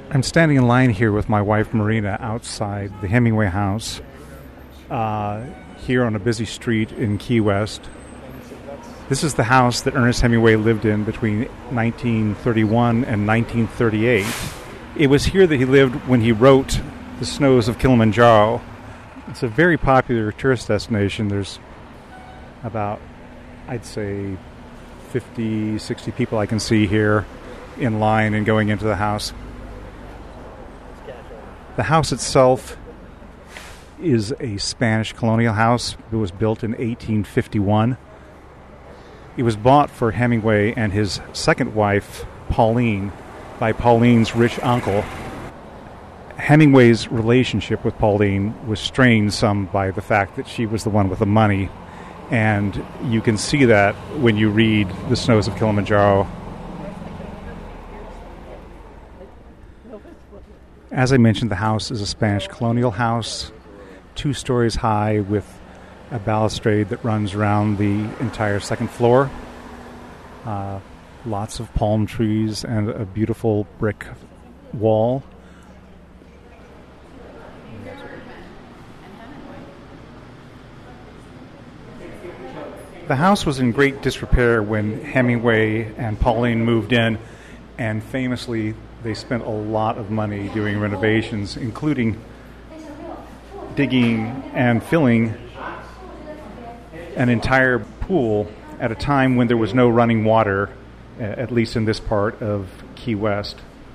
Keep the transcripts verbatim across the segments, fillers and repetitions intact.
I'm standing in line here with my wife Marina outside the Hemingway house uh, here on a busy street in Key West. This is the house that Ernest Hemingway lived in between nineteen thirty-one and nineteen thirty-eight. It was here that he lived when he wrote The Snows of Kilimanjaro. It's a very popular tourist destination. There's about, I'd say, fifty, sixty people I can see here in line and going into the house. The house itself is a Spanish colonial house. It was built in eighteen fifty-one. It was bought for Hemingway and his second wife, Pauline, by Pauline's rich uncle. Hemingway's relationship with Pauline was strained some by the fact that she was the one with the money, and you can see that when you read The Snows of Kilimanjaro. As I mentioned, the house is a Spanish colonial house, two stories high with a balustrade that runs around the entire second floor. Uh, lots of palm trees and a beautiful brick wall. The house was in great disrepair when Hemingway and Pauline moved in, and famously they spent a lot of money doing renovations, including digging and filling an entire pool at a time when there was no running water, at least in this part of Key West.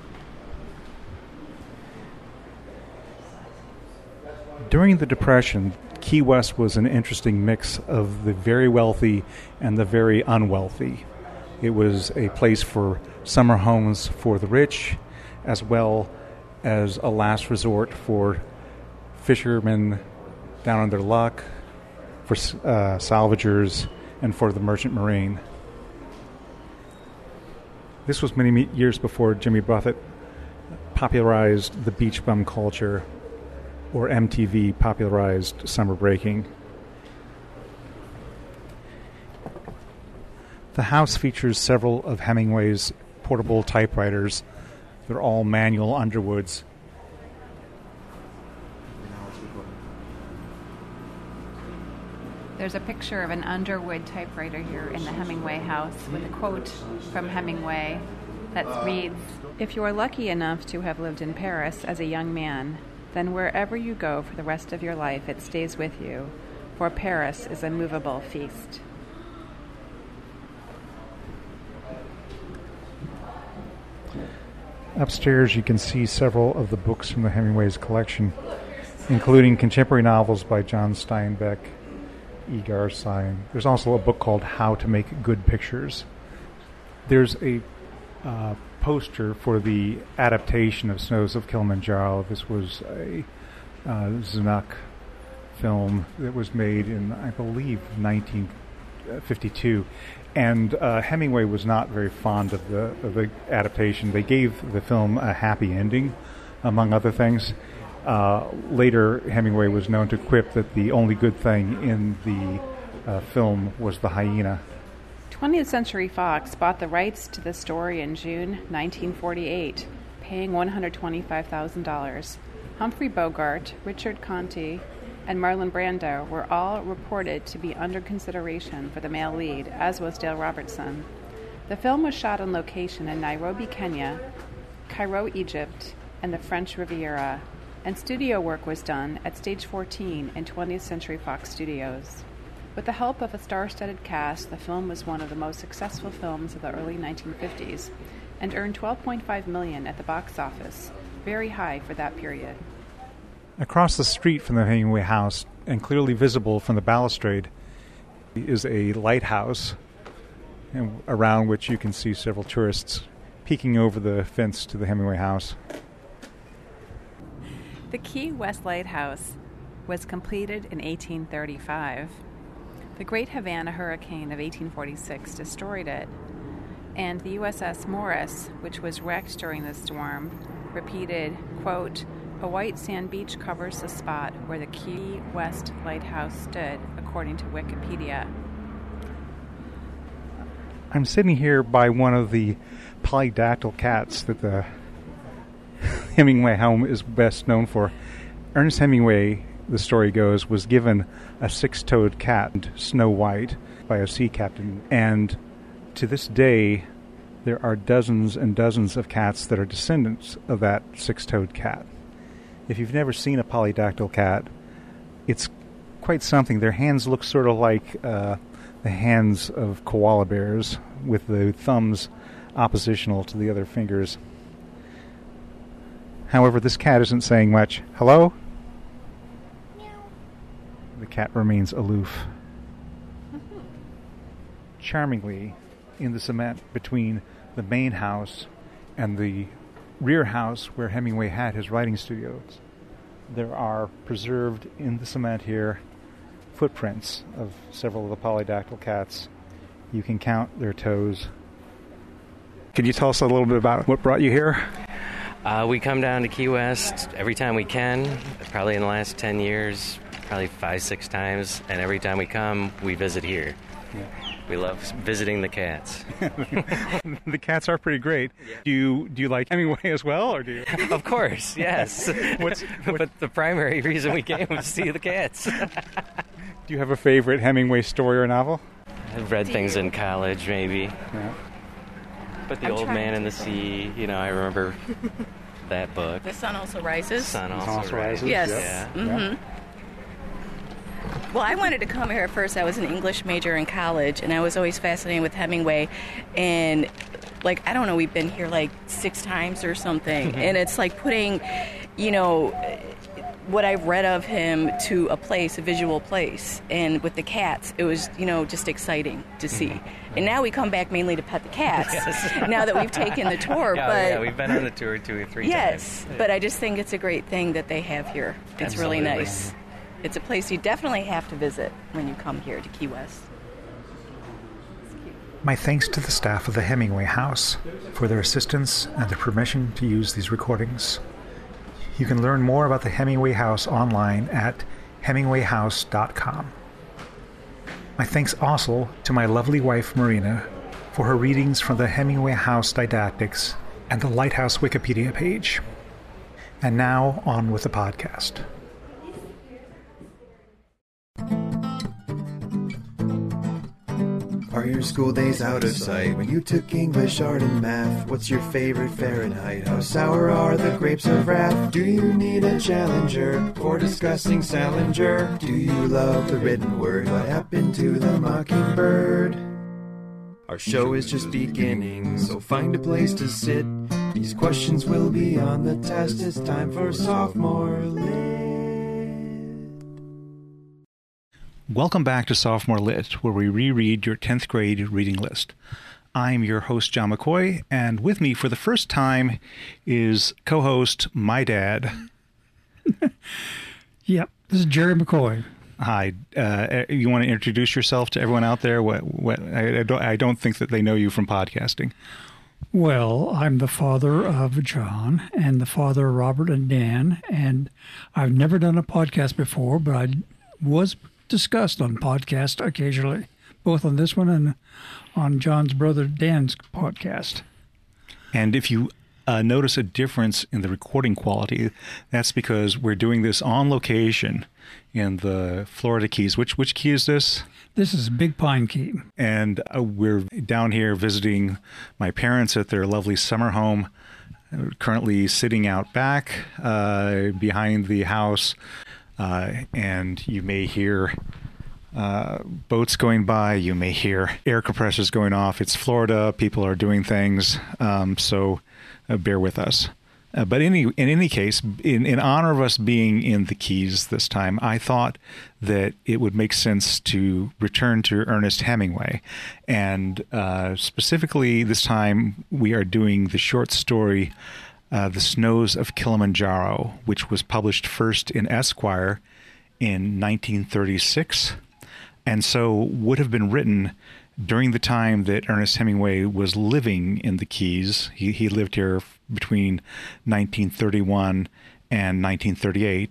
During the Depression, Key West was an interesting mix of the very wealthy and the very unwealthy. It was a place for summer homes for the rich, as well as a last resort for fishermen down on their luck, for uh, salvagers, and for the merchant marine. This was many years before Jimmy Buffett popularized the beach bum culture, or M T V popularized summer breaking. The house features several of Hemingway's portable typewriters. They're all manual Underwoods. There's a picture of an Underwood typewriter here in the Hemingway house with a quote from Hemingway that reads, "If you are lucky enough to have lived in Paris as a young man, then wherever you go for the rest of your life, it stays with you, for Paris is a movable feast." Upstairs, you can see several of the books from the Hemingway's collection, including contemporary novels by John Steinbeck, Egar Syme. There's also a book called How to Make Good Pictures. There's a uh, poster for the adaptation of Snows of Kilimanjaro. This was a uh, Zanuck film that was made in, I believe, nineteen fifty-two. And uh, Hemingway was not very fond of the, of the adaptation. They gave the film a happy ending, among other things. Uh, later, Hemingway was known to quip that the only good thing in the uh, film was the hyena. twentieth Century Fox bought the rights to the story in June nineteen forty-eight, paying one hundred twenty-five thousand dollars. Humphrey Bogart, Richard Conte, and Marlon Brando were all reported to be under consideration for the male lead, as was Dale Robertson. The film was shot on location in Nairobi, Kenya, Cairo, Egypt, and the French Riviera, and studio work was done at Stage fourteen in twentieth Century Fox Studios. With the help of a star-studded cast, the film was one of the most successful films of the early nineteen fifties and earned twelve point five million dollars at the box office, very high for that period. Across the street from the Hemingway house, and clearly visible from the balustrade, is a lighthouse, and around which you can see several tourists peeking over the fence to the Hemingway house. The Key West Lighthouse was completed in eighteen thirty-five. The Great Havana Hurricane of eighteen forty-six destroyed it, and the U S S Morris, which was wrecked during the storm, repeated, quote, "A white sand beach covers the spot where the Key West Lighthouse stood," according to Wikipedia. I'm sitting here by one of the polydactyl cats that the Hemingway home is best known for. Ernest Hemingway, the story goes, was given a six-toed cat, Snow White, by a sea captain. And to this day, there are dozens and dozens of cats that are descendants of that six-toed cat. If you've never seen a polydactyl cat, it's quite something. Their hands look sort of like uh, the hands of koala bears, with the thumbs oppositional to the other fingers. However, this cat isn't saying much. Hello? Meow. The cat remains aloof. Charmingly, in the cement between the main house and the rear house where Hemingway had his writing studios, there are preserved in the cement here footprints of several of the polydactyl cats. You can count their toes. Can you tell us a little bit about what brought you here? Uh, we come down to Key West every time we can, probably in the last ten years, probably five, six times, and every time we come, we visit here. Yeah. We love visiting the cats. The cats are pretty great. Yeah. Do you do you like Hemingway as well, or do you? Of course, yes. What's, what... But the primary reason we came was to see the cats. Do you have a favorite Hemingway story or novel? I've read things in college, maybe. Yeah. But The I'm Old Man and the Sea, you know, I remember that book. The Sun Also Rises. Sun Also, also Rises. Yes. Yeah. Mm-hmm. Well, I wanted to come here at first. I was an English major in college, and I was always fascinated with Hemingway. And, like, I don't know, we've been here like six times or something. And it's like putting, you know, what I've read of him to a place, a visual place. And with the cats, it was, you know, just exciting to see. And now we come back mainly to pet the cats, yes. Now that we've taken the tour. Yeah, but yeah, we've been on the tour two or three yes, times. Yes, but I just think it's a great thing that they have here. It's Absolutely. really nice. It's a place you definitely have to visit when you come here to Key West. My thanks to the staff of the Hemingway House for their assistance and the permission to use these recordings. You can learn more about the Hemingway House online at hemingway house dot com. My thanks also to my lovely wife Marina for her readings from the Hemingway House didactics and the Lighthouse Wikipedia page. And now on with the podcast. Are your school days out of sight? When you took English, art, and math, what's your favorite Fahrenheit? How sour are the grapes of wrath? Do you need a challenger for discussing Salinger? Do you love the written word? What happened to the mockingbird? Our show is just beginning, so find a place to sit. These questions will be on the test. It's time for Sophomore Lit. Welcome back to Sophomore Lit, where we reread your tenth grade reading list. I'm your host, John McCoy, and with me for the first time is co-host, my dad. Yep, this is Jerry McCoy. Hi. Uh, you want to introduce yourself to everyone out there? What? What? I, I, don't, I don't think that they know you from podcasting. Well, I'm the father of John and the father of Robert and Dan, and I've never done a podcast before, but I was discussed on podcast occasionally, both on this one and on John's brother Dan's podcast. And if you uh, notice a difference in the recording quality, that's because we're doing this on location in the Florida Keys. Which which key is this? This is Big Pine Key. And uh, we're down here visiting my parents at their lovely summer home, currently sitting out back uh, behind the house. Uh, and you may hear uh, boats going by. You may hear air compressors going off. It's Florida. People are doing things. Um, so uh, bear with us. Uh, but any, in any case, in, in honor of us being in the Keys this time, I thought that it would make sense to return to Ernest Hemingway. And uh, specifically this time, we are doing the short story Uh, The Snows of Kilimanjaro, which was published first in Esquire in nineteen thirty-six, and so would have been written during the time that Ernest Hemingway was living in the Keys. He, he lived here between nineteen thirty-one and nineteen thirty-eight,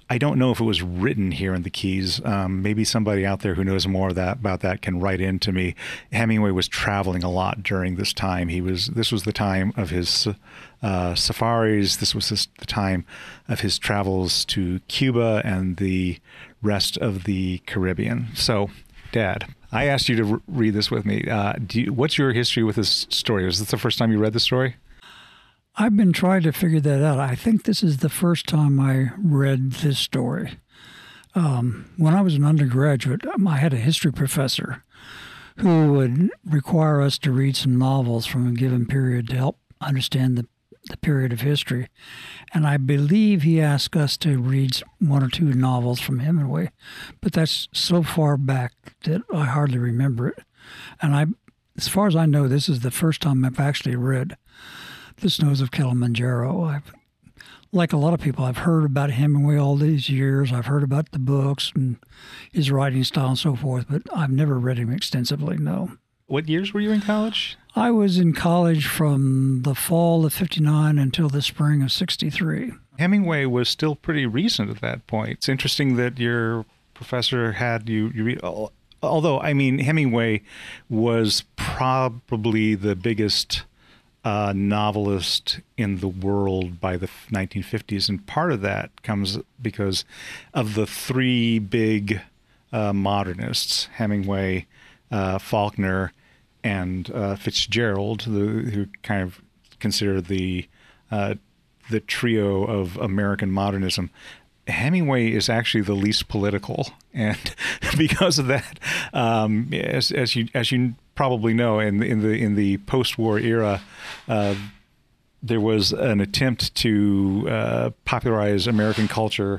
I don't know if it was written here in the Keys. Um, maybe somebody out there who knows more of that, about that can write in to me. Hemingway was traveling a lot during this time. He was. This was the time of his uh, safaris. This was his, the time of his travels to Cuba and the rest of the Caribbean. So, Dad, I asked you to re- read this with me. Uh, do you, what's your history with this story? Was this the first time you read the story? I've been trying to figure that out. I think this is the first time I read this story. Um, when I was an undergraduate, I had a history professor who would require us to read some novels from a given period to help understand the, the period of history. And I believe he asked us to read one or two novels from Hemingway, but that's so far back that I hardly remember it. And I, as far as I know, this is the first time I've actually read The Snows of Kilimanjaro. I've, like a lot of people, I've heard about Hemingway all these years. I've heard about the books and his writing style and so forth, but I've never read him extensively, no. What years were you in college? I was in college from the fall of fifty-nine until the spring of sixty-three. Hemingway was still pretty recent at that point. It's interesting that your professor had you, you read, although, I mean, Hemingway was probably the biggest Uh, novelist in the world by the nineteen fifties, and part of that comes because of the three big uh, modernists: Hemingway, uh, Faulkner, and uh, Fitzgerald, the, who kind of consider the uh, the trio of American modernism. Hemingway is actually the least political, and because of that, um, as, as you as you probably know, in in the in the post-war era, uh, there was an attempt to uh, popularize American culture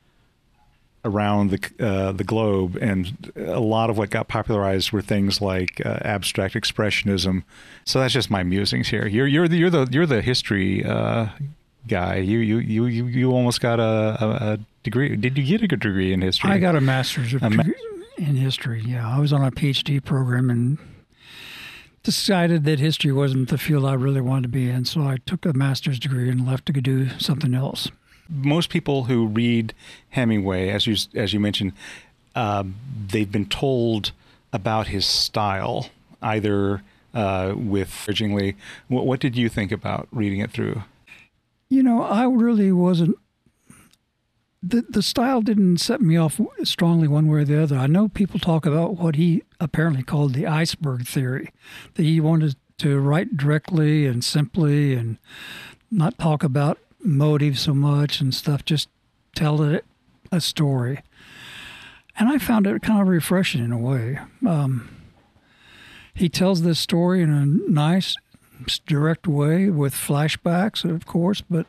around the uh, the globe, and a lot of what got popularized were things like uh, abstract expressionism. So that's just my musings here. You're you're the you're the you're the history uh, guy. You you you you you almost got a, a, a degree. Did you get a good degree in history? I got a master's of a ma- in history. Yeah, I was on a PhD program and decided that history wasn't the field I really wanted to be in, so I took a master's degree and left to go do something else. Most people who read Hemingway, as you as you mentioned, uh, they've been told about his style, either uh, with originally. What, what did you think about reading it through? You know, I really wasn't. The the style didn't set me off strongly one way or the other. I know people talk about what he apparently called the iceberg theory, that he wanted to write directly and simply and not talk about motive so much and stuff, just tell it a story. And I found it kind of refreshing in a way. Um, he tells this story in a nice, direct way with flashbacks, of course, but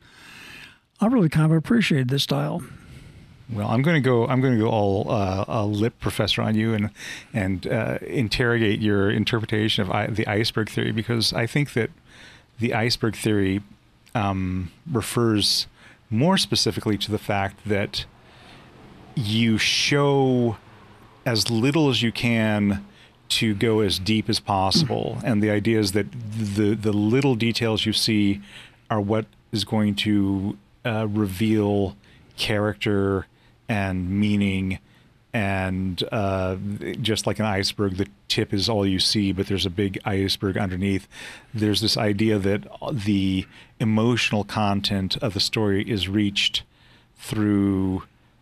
I really kind of appreciated this style. Well, I'm going to go. I'm going to go all uh, a lip professor on you and and uh, interrogate your interpretation of I, the iceberg theory, because I think that the iceberg theory um, refers more specifically to the fact that you show as little as you can to go as deep as possible, and the idea is that the the little details you see are what is going to Uh, reveal character and meaning, and uh, just like an iceberg, the tip is all you see, but there's a big iceberg underneath. There's this idea that the emotional content of the story is reached through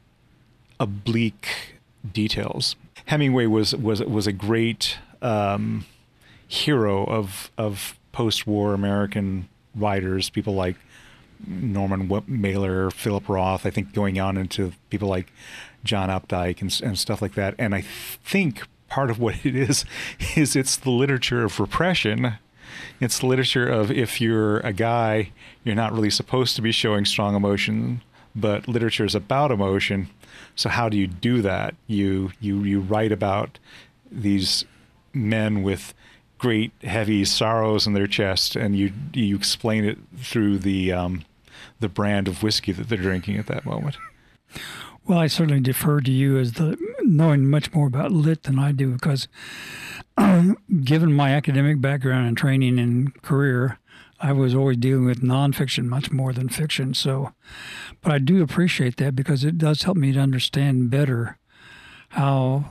oblique details. Hemingway was was was a great um, hero of of post-war American writers, people like Norman Mailer, Philip Roth, I think going on into people like John Updike and, and stuff like that. And I think part of what it is, is it's the literature of repression. It's the literature of, if you're a guy, you're not really supposed to be showing strong emotion, but literature is about emotion. So how do you do that? You, you, you write about these men with great heavy sorrows in their chest, and you you explain it through the um, the brand of whiskey that they're drinking at that moment. Well, I certainly defer to you as the knowing much more about lit than I do, because uh, given my academic background and training and career, I was always dealing with nonfiction much more than fiction. So, but I do appreciate that because it does help me to understand better how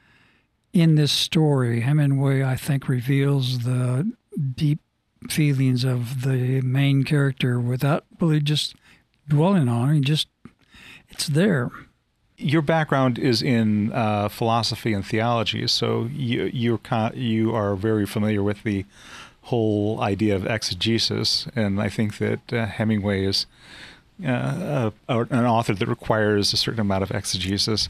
in this story, Hemingway, I think, reveals the deep feelings of the main character without really just dwelling on it. Just, it's there. Your background is in uh, philosophy and theology, so you you're con- you are very familiar with the whole idea of exegesis, and I think that uh, Hemingway is uh, a, an author that requires a certain amount of exegesis.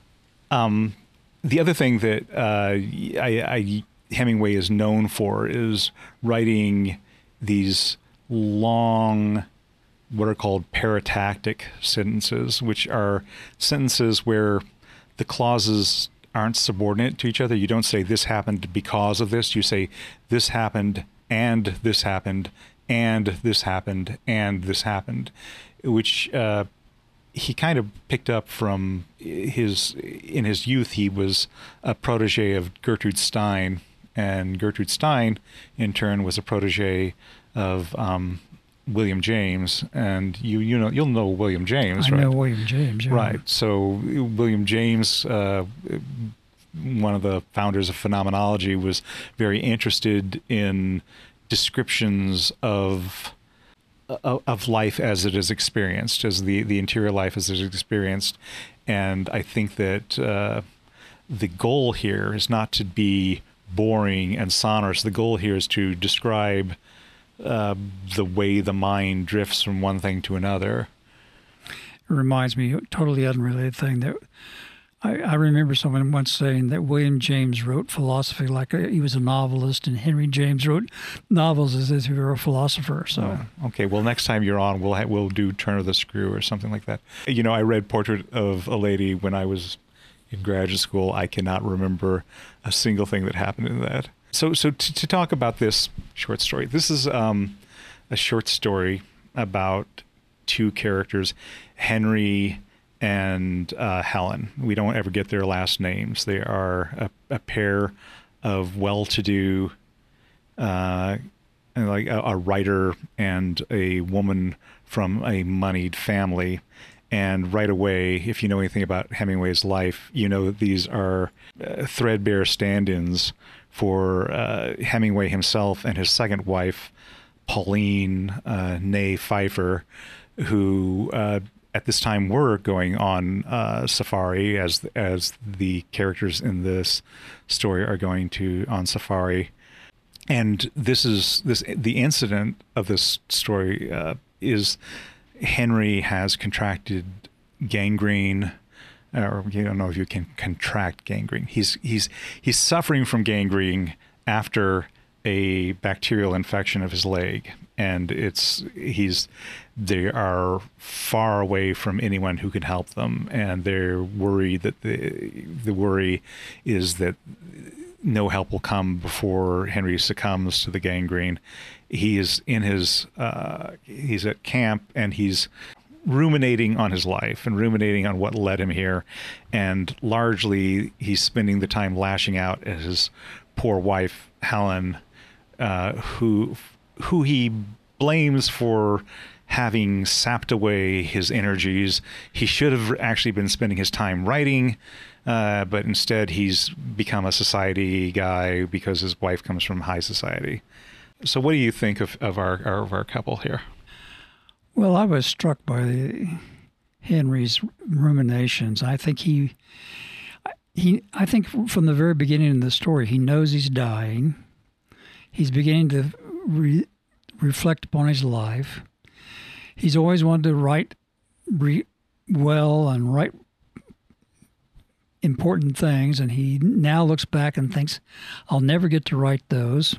Um, the other thing that uh, I, I, Hemingway is known for is writing these long, what are called paratactic sentences, which are sentences where the clauses aren't subordinate to each other. You don't say this happened because of this. You say this happened and this happened and this happened and this happened, which uh, he kind of picked up from his, in his youth, he was a protege of Gertrude Stein, and Gertrude Stein in turn was a protege of um, William James, and you you know you'll know William James, I right? I know William James, yeah. Right. So William James, uh, one of the founders of phenomenology, was very interested in descriptions of of life as it is experienced, as the the interior life as it is experienced, and I think that uh, the goal here is not to be boring and sonorous. The goal here is to describe Uh, the way the mind drifts from one thing to another. It reminds me, a totally unrelated thing, that I, I remember someone once saying that William James wrote philosophy like a, he was a novelist, and Henry James wrote novels as if he were a philosopher. So, oh, okay. Well, next time you're on, we'll ha- we'll do Turn of the Screw or something like that. You know, I read Portrait of a Lady when I was in graduate school. I cannot remember a single thing that happened in that. So, so to, to talk about this short story, this is um, a short story about two characters, Henry and uh, Helen. We don't ever get their last names. They are a, a pair of well-to-do, uh, like a, a writer and a woman from a moneyed family. And right away, if you know anything about Hemingway's life, you know that these are uh, threadbare stand-ins for uh, Hemingway himself and his second wife, Pauline uh, née Pfeiffer, who uh, at this time were going on uh, safari, as as the characters in this story are going to on safari. And this is this the incident of this story uh, is Henry has contracted gangrene. Or you don't know if you can contract gangrene. He's he's he's suffering from gangrene after a bacterial infection of his leg, and it's he's they are far away from anyone who can help them, and they're worried that the the worry is that no help will come before Henry succumbs to the gangrene. He is in his uh, he's at camp, and he's ruminating on his life and ruminating on what led him here, and largely he's spending the time lashing out at his poor wife Helen, uh, who who he blames for having sapped away his energies. He should have actually been spending his time writing, uh, but instead he's become a society guy because his wife comes from high society. So what do you think of, of our of our couple here? Well, I was struck by the, Henry's ruminations. I think he, he, I think from the very beginning of the story, he knows he's dying. He's beginning to re, reflect upon his life. He's always wanted to write re, well and write important things, and he now looks back and thinks, I'll never get to write those.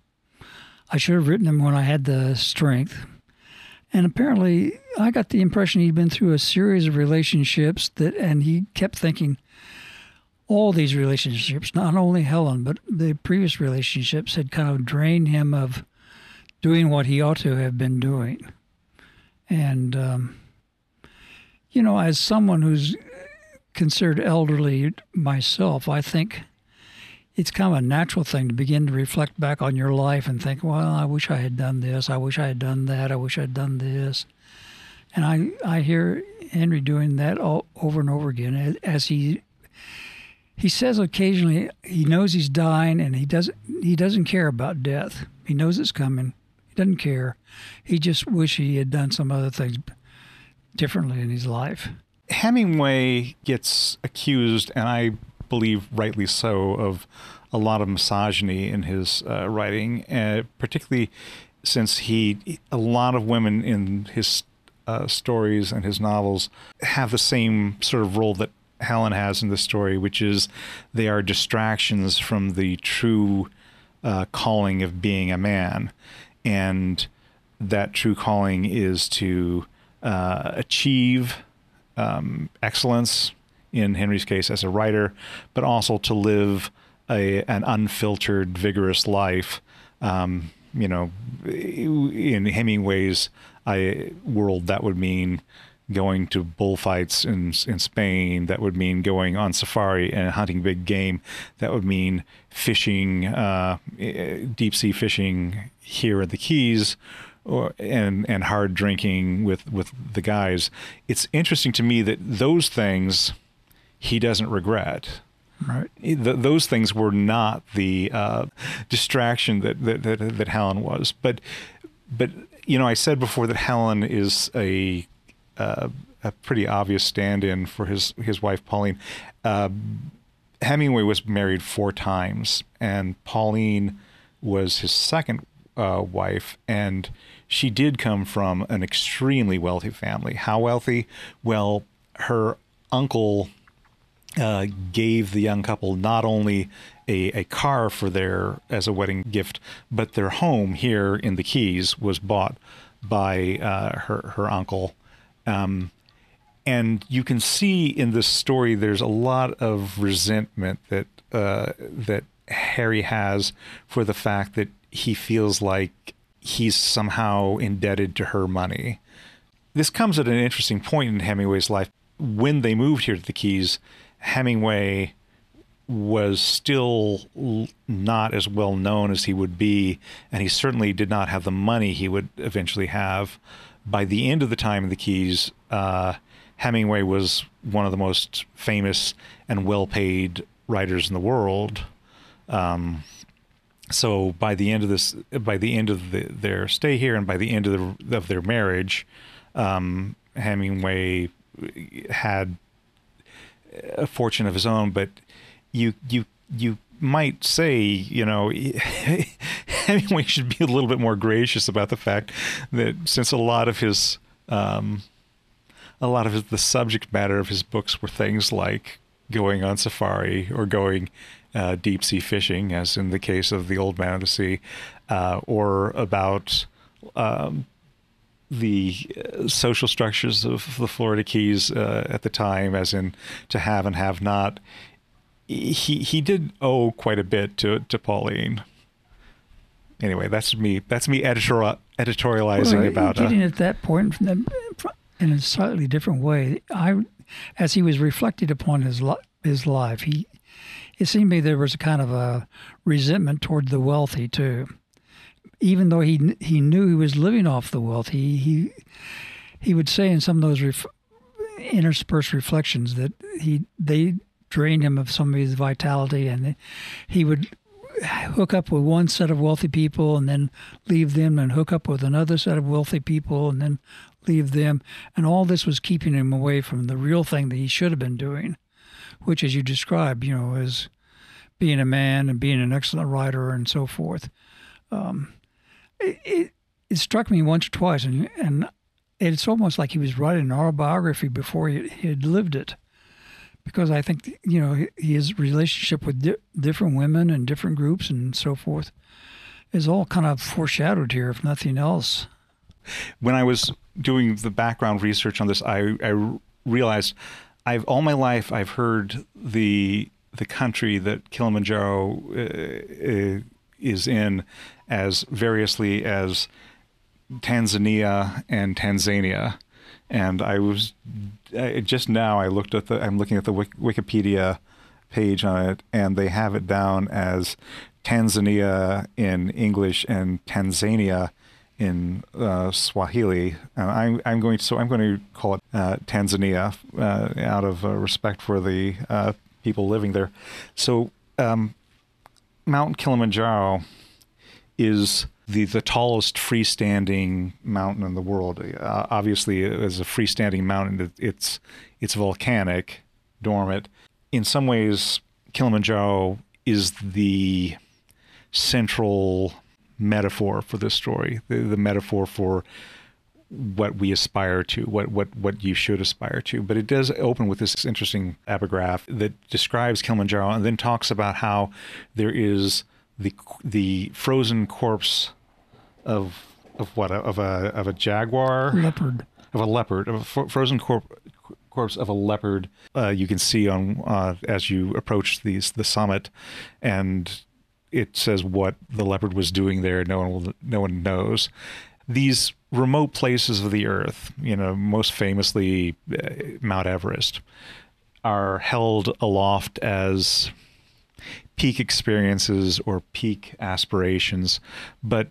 I should have written them when I had the strength. And apparently, I got the impression he'd been through a series of relationships that, and he kept thinking all these relationships, not only Helen, but the previous relationships had kind of drained him of doing what he ought to have been doing. And, um, you know, as someone who's considered elderly myself, I think it's kind of a natural thing to begin to reflect back on your life and think, well, I wish I had done this. I wish I had done that. I wish I had done this. And I, I hear Henry doing that all over and over again as he he says occasionally he knows he's dying and he doesn't he doesn't care about death. He knows it's coming. He doesn't care. He just wish he had done some other things differently in his life. Hemingway gets accused, and I believe rightly so, of a lot of misogyny in his uh, writing, uh, particularly since he a lot of women in his uh, stories and his novels have the same sort of role that Helen has in the story, which is they are distractions from the true uh, calling of being a man, and that true calling is to uh, achieve um, excellence, in Henry's case as a writer, but also to live a an unfiltered, vigorous life. Um, you know, in Hemingway's I, world, that would mean going to bullfights in in Spain. That would mean going on safari and hunting big game. That would mean fishing, uh, deep sea fishing here at the Keys, or and and hard drinking with with the guys. It's interesting to me that those things he doesn't regret. Right. Th- those things were not the uh, distraction that, that that that Helen was. But but you know, I said before that Helen is a uh, a pretty obvious stand-in for his his wife Pauline. Uh, Hemingway was married four times, and Pauline was his second uh, wife, and she did come from an extremely wealthy family. How wealthy? Well, her uncle Uh, gave the young couple not only a, a car for their as a wedding gift, but their home here in the Keys was bought by uh, her her uncle. Um, and you can see in this story there's a lot of resentment that uh, that Harry has for the fact that he feels like he's somehow indebted to her money. This comes at an interesting point in Hemingway's life. When they moved here to the Keys, Hemingway was still not as well known as he would be, and he certainly did not have the money he would eventually have. By the end of the time in the Keys, uh, Hemingway was one of the most famous and well-paid writers in the world. Um, so by the end of this, by the end of the, their stay here, and by the end of the, of their marriage, um, Hemingway had a fortune of his own, but you you you might say, you know, Hemingway should be a little bit more gracious about the fact that since a lot of his um, a lot of his, the subject matter of his books were things like going on safari or going uh, deep sea fishing, as in the case of The Old Man of the Sea, uh, or about um, the social structures of the Florida Keys uh, at the time, as in to have and have not. He he did owe quite a bit to to Pauline. Anyway, that's me. That's me editorial, editorializing well, about getting uh, at that point from the, in a slightly different way. I, as he was reflected upon his li- his life, he it seemed to me there was a kind of a resentment toward the wealthy too. Even though he he knew he was living off the wealth, he he, he would say in some of those ref, interspersed reflections that he they drained him of some of his vitality, and he would hook up with one set of wealthy people and then leave them, and hook up with another set of wealthy people and then leave them, and all this was keeping him away from the real thing that he should have been doing, which, as you described, you know, is being a man and being an excellent writer and so forth. Um, It, it, it struck me once or twice, and and it's almost like he was writing an autobiography before he, he had lived it, because I think, you know, his relationship with di- different women and different groups and so forth is all kind of foreshadowed here, if nothing else. When I was doing the background research on this, I, I realized I've all my life I've heard the the country that Kilimanjaro uh, uh, is in as variously as Tanzania and Tanzania, and I was I, just now I looked at the I'm looking at the Wikipedia page on it, and they have it down as Tanzania in English and Tanzania in uh, Swahili. And I'm I'm going to, so I'm going to call it uh, Tanzania uh, out of uh, respect for the uh, people living there. So um, Mount Kilimanjaro is the the tallest freestanding mountain in the world. Uh, obviously, as a freestanding mountain, it's it's volcanic, dormant. In some ways, Kilimanjaro is the central metaphor for this story, the, the metaphor for what we aspire to, what, what, what you should aspire to. But it does open with this interesting epigraph that describes Kilimanjaro and then talks about how there is the the frozen corpse of of what of a of a jaguar, leopard, of a leopard, of a fro- frozen corp- corpse of a leopard. Uh, you can see on uh, as you approach these the summit, and it says what the leopard was doing there. No one will, no one knows. These remote places of the earth, you know, most famously uh, Mount Everest, are held aloft as peak experiences or peak aspirations. But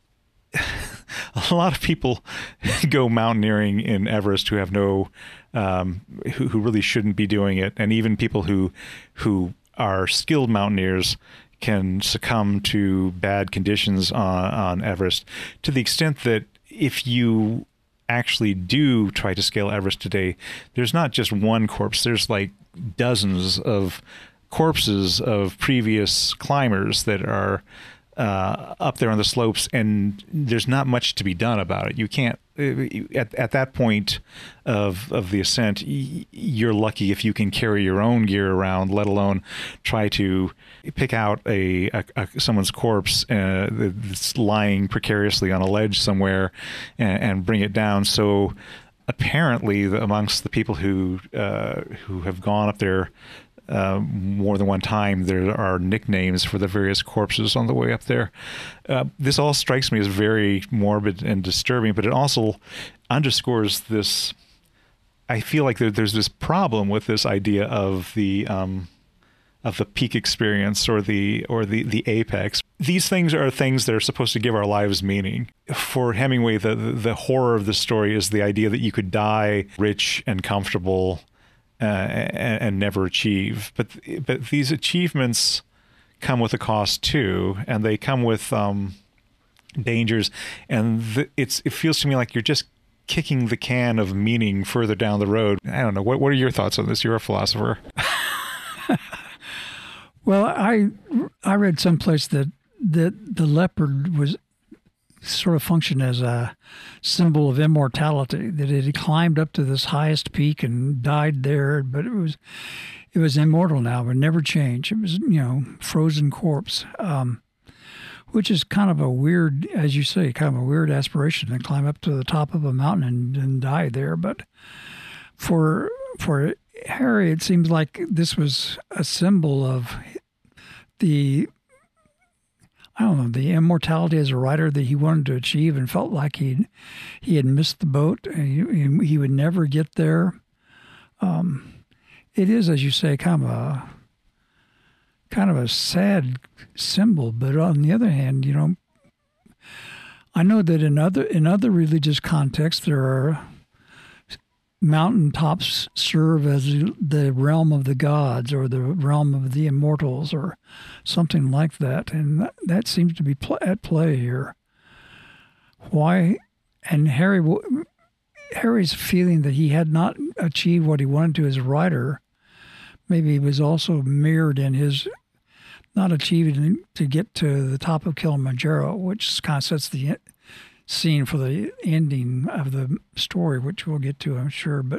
a lot of people go mountaineering in Everest who have no, um, who, who really shouldn't be doing it. And even people who, who are skilled mountaineers can succumb to bad conditions on, on Everest, to the extent that if you actually do try to scale Everest today, there's not just one corpse, there's like dozens of corpses of previous climbers that are uh, up there on the slopes, and there's not much to be done about it. You can't, at at that point of of the ascent, you're lucky if you can carry your own gear around, let alone try to pick out a, a, a someone's corpse uh, that's lying precariously on a ledge somewhere and, and bring it down. So apparently, the, amongst the people who uh, who have gone up there Uh, more than one time, there are nicknames for the various corpses on the way up there. Uh, this all strikes me as very morbid and disturbing, but it also underscores this. I feel like there, there's this problem with this idea of the um, of the peak experience or the or the the apex. These things are things that are supposed to give our lives meaning. For Hemingway, the the, the horror of the story is the idea that you could die rich and comfortable Uh, and, and never achieve. But but these achievements come with a cost too, and they come with um, dangers. And the, it's it feels to me like you're just kicking the can of meaning further down the road. I don't know. What what are your thoughts on this? You're a philosopher. Well, I I read someplace that that the leopard was sort of functioned as a symbol of immortality, that it had climbed up to this highest peak and died there, but it was it was immortal now, it would never change. It was, you know, frozen corpse, um, which is kind of a weird, as you say, kind of a weird aspiration to climb up to the top of a mountain and, and die there. But for for Harry, it seems like this was a symbol of the I don't know, the immortality as a writer that he wanted to achieve, and felt like he he had missed the boat and he, he would never get there. Um, it is, as you say, kind of a kind of a sad symbol, but on the other hand, you know, I know that in other in other religious contexts there are mountaintops serve as the realm of the gods or the realm of the immortals or something like that. And that, that seems to be pl- at play here. Why? And Harry, Harry's feeling that he had not achieved what he wanted to as a writer, maybe was also mirrored in his not achieving to get to the top of Kilimanjaro, which kind of sets the scene for the ending of the story, which we'll get to, I'm sure. But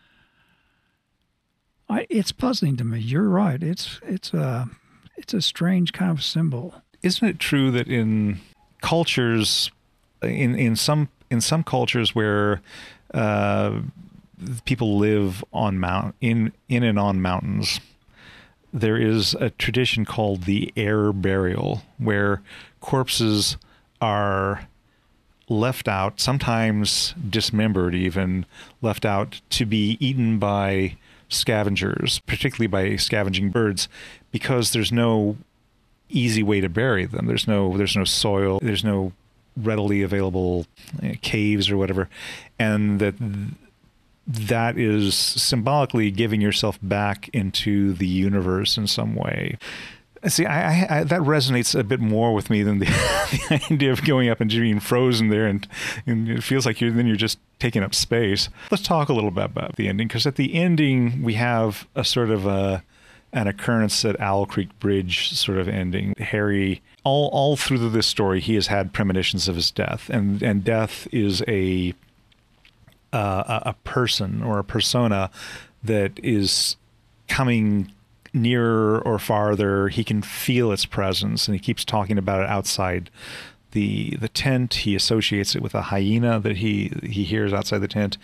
I, it's puzzling to me. You're right. It's it's a it's a strange kind of symbol. Isn't it true that in cultures, in in some in some cultures where uh, people live on mount in in and on mountains, there is a tradition called the air burial, where corpses are left out, sometimes dismembered even, left out to be eaten by scavengers, particularly by scavenging birds, because there's no easy way to bury them. There's no there's no soil. There's no readily available uh, caves or whatever, and that that is symbolically giving yourself back into the universe in some way. See, I, I, I, that resonates a bit more with me than the, the idea of going up and being frozen there, and, and it feels like you're then you're just taking up space. Let's talk a little bit about the ending, because at the ending we have a sort of a an occurrence at Owl Creek Bridge sort of ending. Harry, all all through this story, he has had premonitions of his death, and and death is a uh, a person or a persona that is coming nearer or farther. He can feel its presence, and he keeps talking about it outside the the tent. He associates it with a hyena that he he hears outside the tent,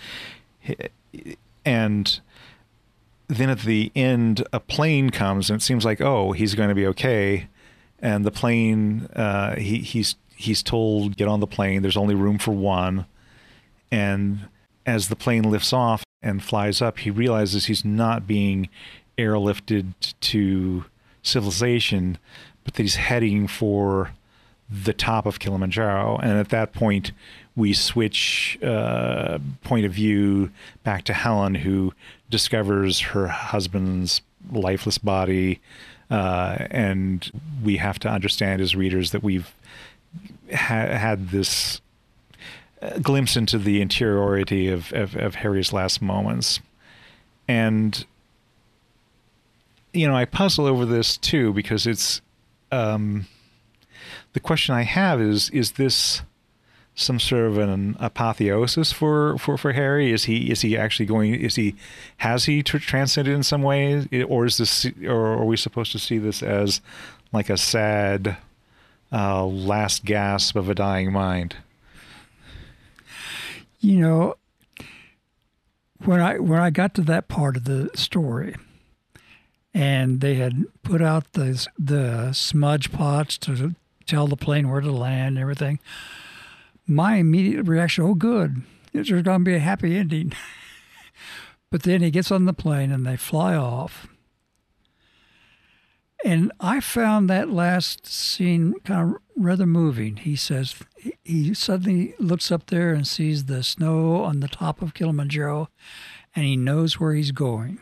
and then at the end a plane comes, and it seems like, oh, he's going to be okay. And the plane, uh, he he's he's told, get on the plane. There's only room for one. And as the plane lifts off and flies up, he realizes he's not being airlifted to civilization, but that he's heading for the top of Kilimanjaro. And at that point, we switch uh, point of view back to Helen, who discovers her husband's lifeless body, uh, and we have to understand as readers that we've ha- had this uh, glimpse into the interiority of, of, of Harry's last moments. And you know, I puzzle over this too, because it's um, the question I have is: is this some sort of an apotheosis for, for, for Harry? Is he is he actually going? Is he has he tr- transcended in some way, or is this, or are we supposed to see this as like a sad uh, last gasp of a dying mind? You know, when I when I got to that part of the story, and they had put out the the smudge pots to tell the plane where to land and everything, my immediate reaction, oh, good, there's going to be a happy ending. But then he gets on the plane and they fly off. And I found that last scene kind of rather moving. He says, he suddenly looks up there and sees the snow on the top of Kilimanjaro, and he knows where he's going.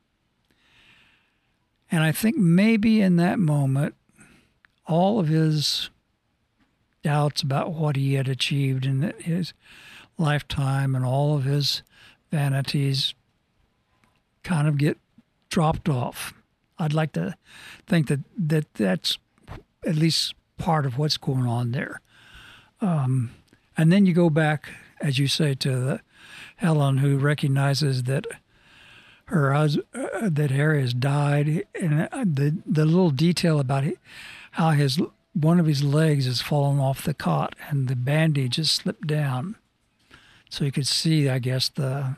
And I think maybe in that moment, all of his doubts about what he had achieved in his lifetime and all of his vanities kind of get dropped off. I'd like to think that, that that's at least part of what's going on there. Um, and then you go back, as you say, to the Helen, who recognizes that her husband, uh, that Harry has died, and the the little detail about it, how his one of his legs has fallen off the cot and the bandage has slipped down, so you could see, I guess, the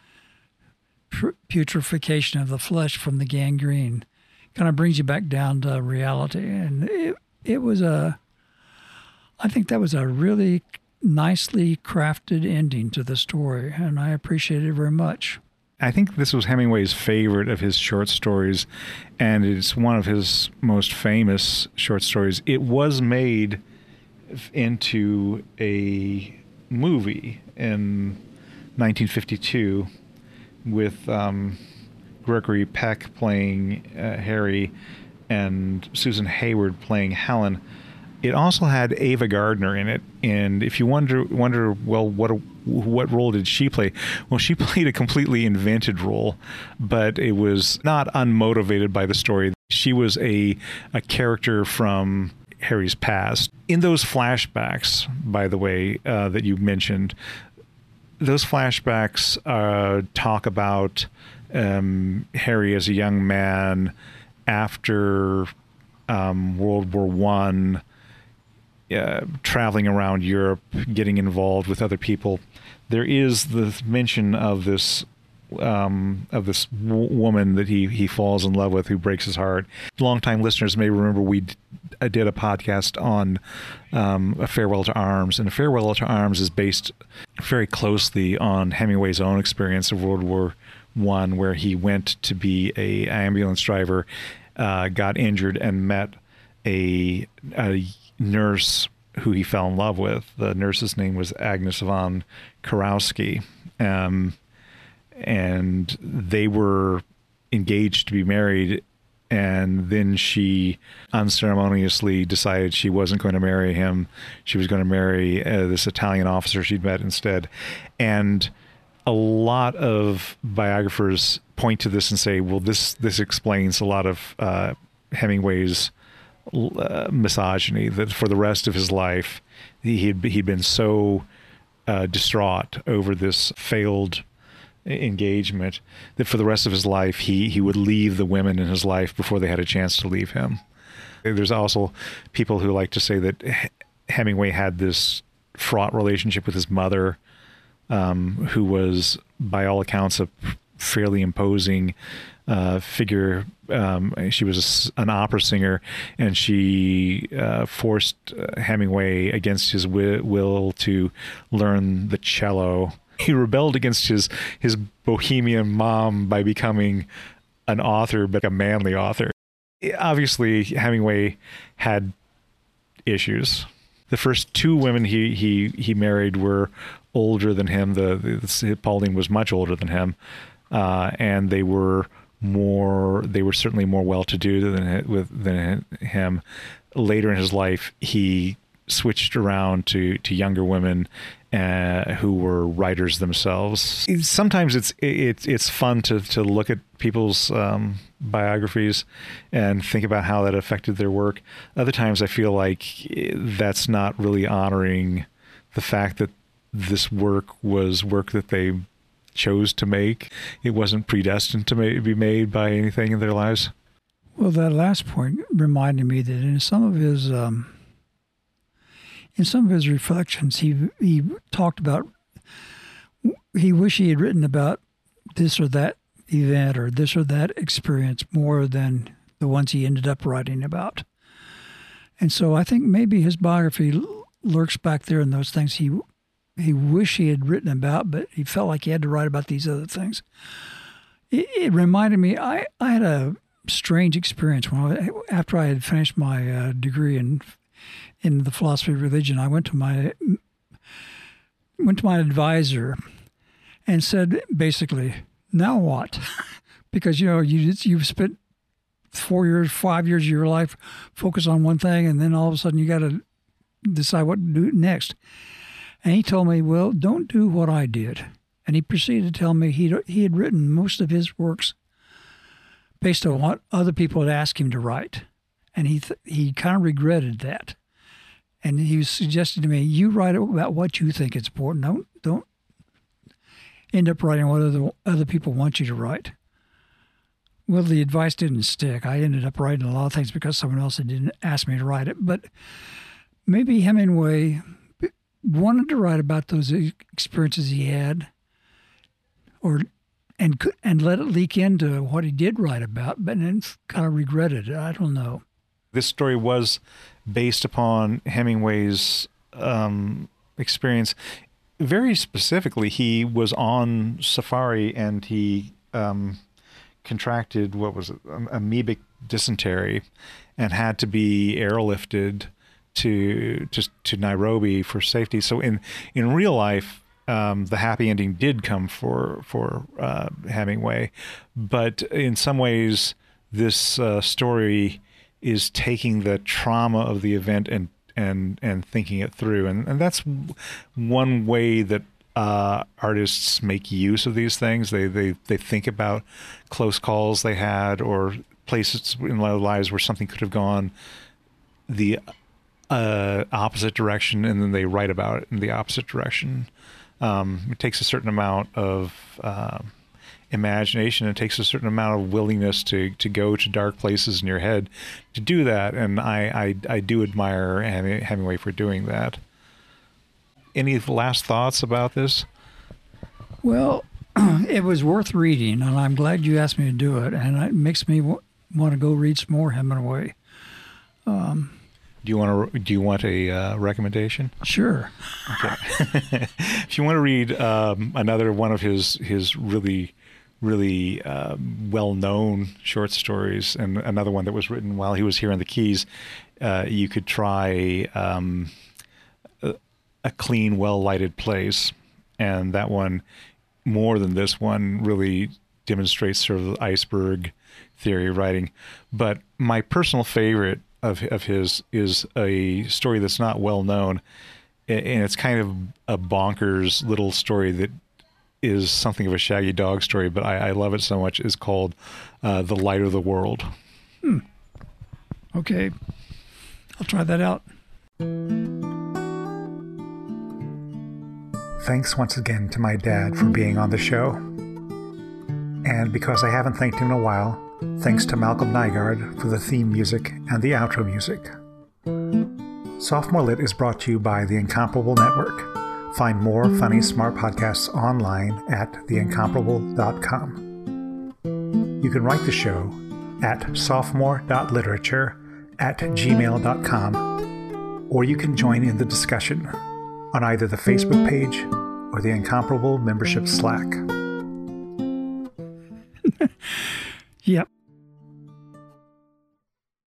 putrefaction of the flesh from the gangrene. Kind of brings you back down to reality, and it it was a, I think that was a really nicely crafted ending to the story, and I appreciate it very much. I think this was Hemingway's favorite of his short stories, and it's one of his most famous short stories. It was made into a movie in nineteen fifty-two with um, Gregory Peck playing uh, Harry and Susan Hayward playing Helen. It also had Ava Gardner in it, and if you wonder, wonder, well, what what role did she play? Well, she played a completely invented role, but it was not unmotivated by the story. She was a a character from Harry's past. In those flashbacks, by the way, uh, that you mentioned, those flashbacks uh, talk about um, Harry as a young man after um, World War One. Uh, traveling around Europe, getting involved with other people. There is the mention of this um, of this w- woman that he, he falls in love with, who breaks his heart. Longtime listeners may remember we d- I did a podcast on um, A Farewell to Arms, and A Farewell to Arms is based very closely on Hemingway's own experience of World War one where he went to be a ambulance driver, uh, got injured, and met a, a nurse who he fell in love with. The nurse's name was Agnes von Kurowski. Um, and they were engaged to be married, and then she unceremoniously decided she wasn't going to marry him. She was going to marry uh, this Italian officer she'd met instead. And a lot of biographers point to this and say, well, this this explains a lot of uh, Hemingway's uh, misogyny, that for the rest of his life, he, he'd, he'd been so uh, distraught over this failed engagement that for the rest of his life he he would leave the women in his life before they had a chance to leave him. There's also people who like to say that Hemingway had this fraught relationship with his mother, um, who was by all accounts a fairly imposing uh, figure. Um, she was a, an opera singer, and she uh, forced Hemingway against his wi- will to learn the cello. He rebelled against his, his bohemian mom by becoming an author, but a manly author. Obviously, Hemingway had issues. The first two women he, he, he married were older than him. The, the Pauline was much older than him, uh, and they were more. They were certainly more well-to-do than with than him. Later in his life, he switched around to, to younger women uh, who were writers themselves. Sometimes it's it's it's fun to, to look at people's um, biographies and think about how that affected their work. Other times I feel like that's not really honoring the fact that this work was work that they chose to make. It wasn't predestined to ma- be made by anything in their lives. Well, that last point reminded me that in some of his um, in some of his reflections, he he talked about he wished he had written about this or that event or this or that experience more than the ones he ended up writing about. And so I think maybe his biography lurks back there in those things he he wished he had written about, but he felt like he had to write about these other things. It, it reminded me, I, I had a strange experience when I, after I had finished my uh, degree in in the philosophy of religion. I went to my went to my advisor and said, basically, now what? Because you know you you've spent four years, five years of your life focused on one thing, and then all of a sudden you got to decide what to do next. And he told me, well, don't do what I did. And he proceeded to tell me he he had written most of his works based on what other people had asked him to write. And he th- he kind of regretted that. And he suggested to me, you write about what you think is important. Don't, don't end up writing what other, other people want you to write. Well, the advice didn't stick. I ended up writing a lot of things because someone else didn't ask me to write it. But maybe Hemingway wanted to write about those experiences he had, or and and let it leak into what he did write about, but then kind of regretted it. I don't know. This story was based upon Hemingway's um, experience. Very specifically, he was on safari and he um, contracted, what was it, amoebic dysentery, and had to be airlifted to to to Nairobi for safety. So in in real life, um, the happy ending did come for for uh, Hemingway, but in some ways, this uh, story is taking the trauma of the event and and and thinking it through, and and that's one way that uh, artists make use of these things. They they they think about close calls they had or places in their lives where something could have gone the Uh, opposite direction, and then they write about it in the opposite direction. Um, it takes a certain amount of uh, imagination. It takes a certain amount of willingness to, to go to dark places in your head to do that, and I, I, I do admire Hemingway for doing that. Any last thoughts about this? Well, it was worth reading, and I'm glad you asked me to do it, and it makes me w- want to go read some more Hemingway. Um, Do you want to? Do you want a uh, recommendation? Sure. Okay. If you want to read um, another one of his his really really uh, well-known short stories, and another one that was written while he was here in the Keys. Uh, you could try um, a, a clean, well-lighted place, and that one, more than this one, really demonstrates sort of the iceberg theory of writing. But my personal favorite of of his is a story that's not well known, and it's kind of a bonkers little story that is something of a Shaggy Dog story, but I, I love it so much. It's called uh, The Light of the World. Hmm. Okay. I'll try that out. Thanks once again to my dad for being on the show. And because I haven't thanked him in a while, thanks to Malcolm Nygaard for the theme music and the outro music. Sophomore Lit is brought to you by The Incomparable Network. Find more funny, smart podcasts online at the incomparable dot com. You can write the show at sophomore dot literature at gmail dot com, or you can join in the discussion on either the Facebook page or the Incomparable membership Slack. Yep.